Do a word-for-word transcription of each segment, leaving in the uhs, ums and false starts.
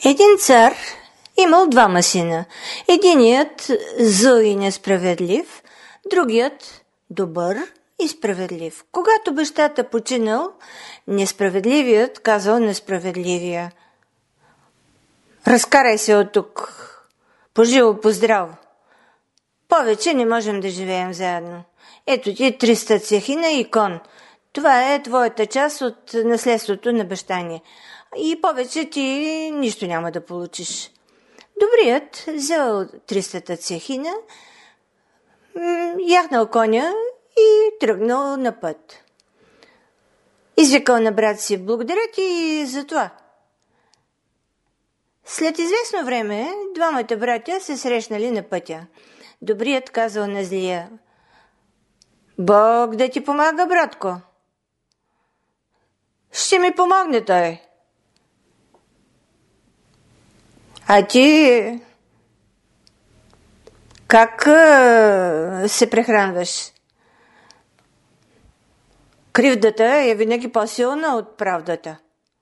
Един цар имал двама сина. Единият зъл и несправедлив, другият добър и справедлив. Когато бащата починал, несправедливият казал несправедливия: разкарай се от тук, поживо поздраво. Повече не можем да живеем заедно. Ето ти триста цехина и кон. Това е твоята част от наследството на баща ни. И повече ти нищо няма да получиш. Добрият взел тристата цехина, яхнал коня и тръгнал на път. Извикал на брат си: благодаря ти за това. След известно време двамата братя се срещнали на пътя. Добрият казал на злия: Бог да ти помага, братко. Ще ми помогне той. А ти как а, се прехранваш? Кривдата е винаги по-силна от правдата.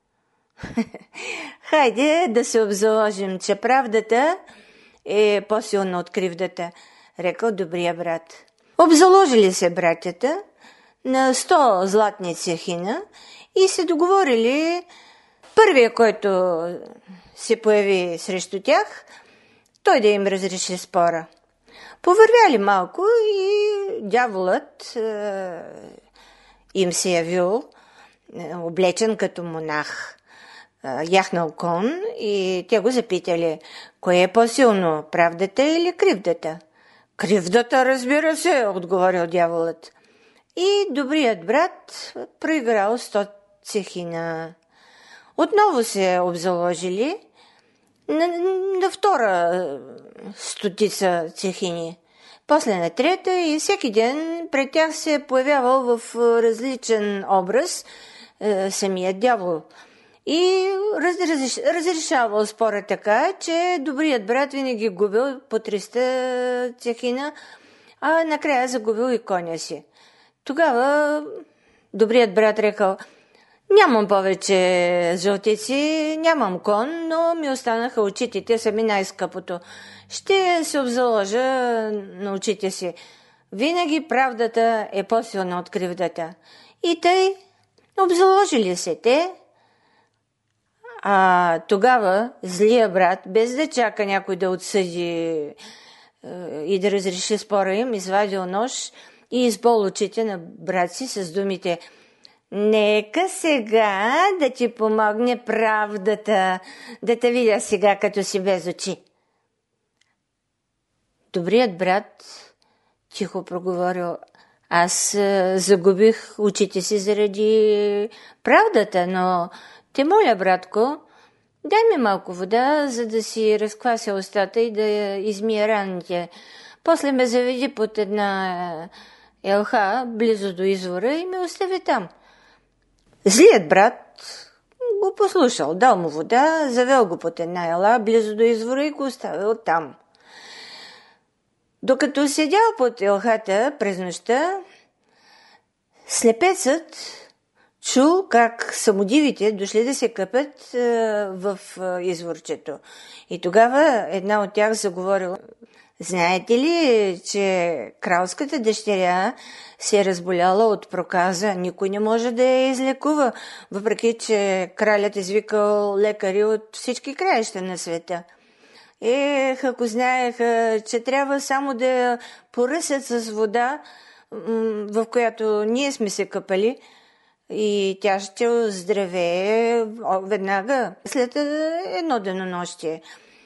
Хайде да се обзаложим, че правдата е по-силна от кривдата, рекал добрия брат. Обзаложили се братята на сто златни цехина и се договорили първия, който се появи срещу тях, той да им разреши спора. Повървяли малко и дяволът е, им се явил, е, облечен като монах, е, яхнал кон, и те го запитали: кое е по-силно, правдата или кривдата? Кривдата, разбира се, отговорил дяволът. И добрият брат проиграл сто цехина. Отново се обзаложили на, на втора стотица цехини, после на трета, и всеки ден пред тях се е появявал в различен образ е, самият дявол. И разреш, разрешавал спора така, че добрият брат винаги губил по триста цехина, а накрая загубил и коня си. Тогава добрият брат рекал: нямам повече жълтици, нямам кон, но ми останаха очите, те са ми най-скъпото. Ще се обзаложа на очите си. Винаги правдата е по-силна от кривдата. И тъй обзаложили се те. А тогава злия брат, без да чака някой да отсъди и да разреши спора им, извадил нож и избол очите на брат си с думите: нека сега да ти помогне правдата, да те видя сега, като си без очи. Добрият брат тихо проговорил: аз загубих очите си заради правдата, но те моля, братко, дай ми малко вода, за да си разквася устата и да измия раните. После ме заведи под една елха, близо до извора, и ме остави там. Злият брат го послушал, дал му вода, завел го под една ела, близо до извора, и го оставил там. Докато седял под елхата през нощта, слепецът чул как самодивите дошли да се къпят е, в е, изворчето. И тогава една от тях заговорила: знаете ли, че кралската дъщеря се е разболяла от проказа? Никой не може да я излекува, въпреки че кралят извикал лекари от всички краища на света. Ех, ако знаеха, че трябва само да я поръсят с вода, в която ние сме се къпали, и тя ще оздравее веднага след едно денонощие.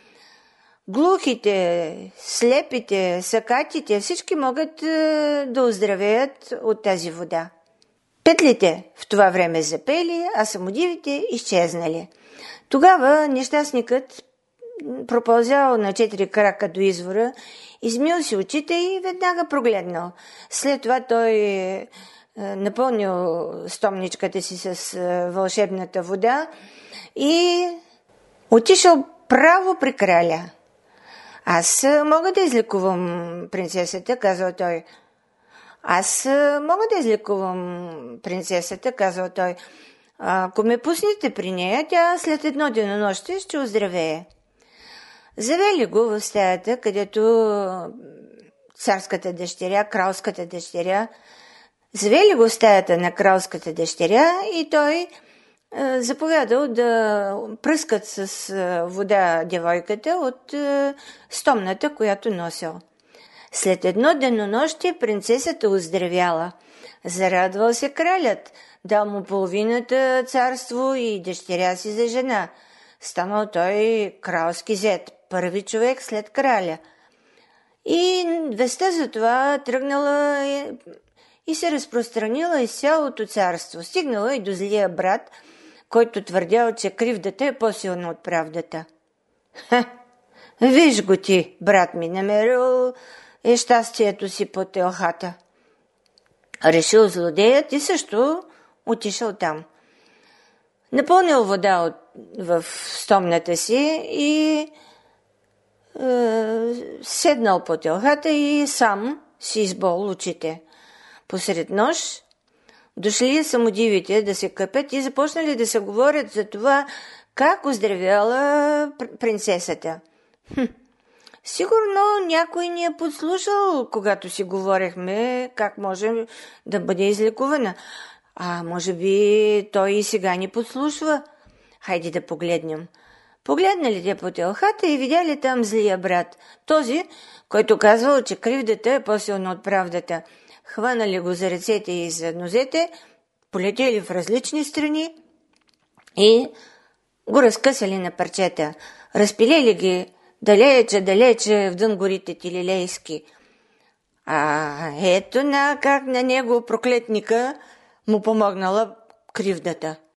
Глухите, слепите, сакатите, всички могат да оздравеят от тази вода. Петлите в това време запели, а самодивите изчезнали. Тогава нещастникът пропълзял на четири крака до извора, измил си очите и веднага прогледнал. След това той напълнил стомничката си с вълшебната вода и отишъл право при краля. Аз мога да излекувам принцесата, казал той. Аз мога да излекувам принцесата, казал той. Ако ме пуснете при нея, тя след едно денонощие ще оздравее. Завели го в стаята, където царската дъщеря, кралската дъщеря, завели го в стаята на кралската дъщеря и той е, заповядал да пръскат с е, вода девойката от е, стомната, която носил. След едно денонощие принцесата оздравяла. Зарадвал се кралят, дал му половината царство и дъщеря си за жена. Станал той кралски зет, първи човек след краля. И вестта за това тръгнала и, и се разпространила из цялото царство. Стигнала и до злия брат, който твърдял, че кривдата е по-силна от правдата. Ха! Виж го ти, брат ми, намерил е щастието си по телхата. Решил злодеят и също отишъл там. Напълнил вода от, в стомната си и е, седнал по телхата и сам си избол очите. Посред нощ дошли самодивите да се къпят и започнали да се говорят за това как оздравяла принцесата. Хм. Сигурно някой ни е подслушал, когато си говорехме как може да бъде излекувана. А може би той и сега ни подслушва. Хайде да погледнем. Погледнали те по телхата и видяли там злия брат. Този, който казвал, че кривдата е по-силна от правдата. Хванали го за ръцете и за нозете, полетели в различни страни и го разкъсали на парчета. Разпилели ги далече, далече в дън горите Тилилейски. А ето на как на него проклетника му помогнала кривдата.